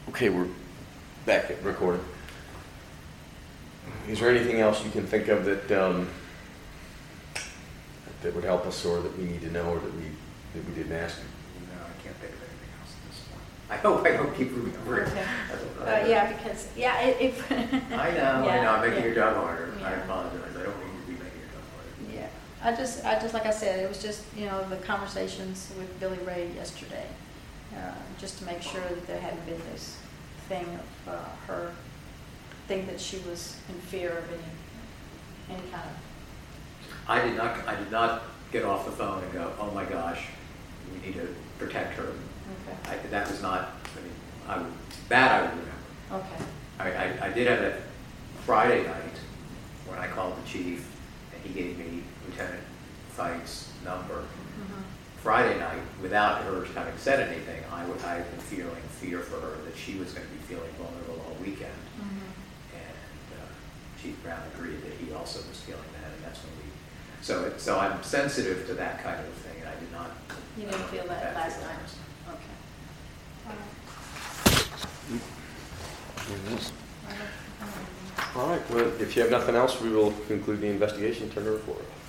Okay, we're back at recording. Is there anything else you can think of that that would help us, or that we need to know, or that we didn't ask? No, I can't think of anything else at this point. I hope keep remembering. Okay. Yeah, because if I know. I'm making yeah. your job harder. I Yeah. apologize. I don't mean to be making your job harder. Yeah, I just like I said, it was just the conversations with Billy Ray yesterday, just to make sure that there hadn't been this thing of her think that she was in fear of any kind of. I did not get off the phone and go, oh my gosh, we need to protect her. Okay. That was not. I would remember. Okay. I did have that Friday night when I called the chief and he gave me Lieutenant Fite's number. Mm-hmm. Friday night, without her having said anything, I had been feeling fear for her, that she was going to be feeling vulnerable all weekend. Mm-hmm. And Chief Brown agreed that he also was feeling that, and that's when we. So I'm sensitive to that kind of thing, and I did not. You didn't feel that last time. Okay. All right. All right, well, if you have nothing else, we will conclude the investigation, turn the report.